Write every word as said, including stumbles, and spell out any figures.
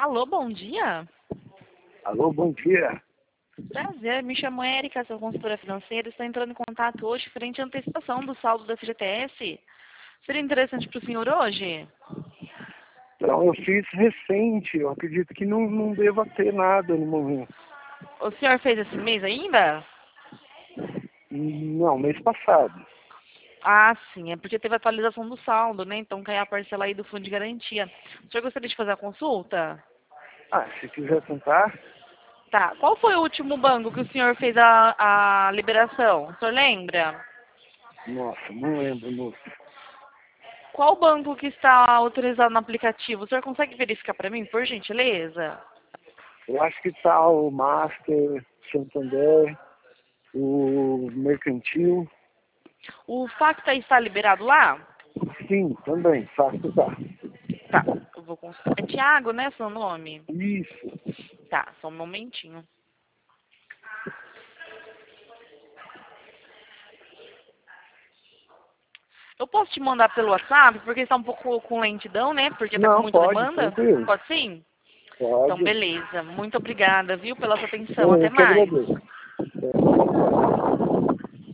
Alô, bom dia. Alô, bom dia. Prazer, me chamo Érica, sou consultora financeira. Estou entrando em contato hoje frente à antecipação do saldo da F G T S. Seria interessante para o senhor hoje? Então, eu fiz recente, eu acredito que não, não deva ter nada no momento. O senhor fez esse mês ainda? Não, mês passado. Ah, sim, é porque teve atualização do saldo, né? Então cai a parcela aí do fundo de garantia. O senhor gostaria de fazer a consulta? Ah, se quiser tentar, Tá. Qual foi o último banco que o senhor fez a, a liberação? O senhor lembra? nossa, não lembro, moço. Qual banco que está autorizado no aplicativo? O senhor consegue verificar para mim, por gentileza? Eu acho que tá o Master, Santander, o Mercantil. O Facta está liberado lá? Sim, também, fácil tá. Tá, eu vou consultar. É Thiago, né, seu nome? Isso. Tá, só um momentinho. Eu posso te mandar pelo WhatsApp, porque está um pouco com lentidão, né? Porque tá com Não, muita pode, demanda? tranquilo. Pode sim? Então, Pode. beleza. Muito obrigada, viu, pela sua atenção. Até Eu que mais. agradeço.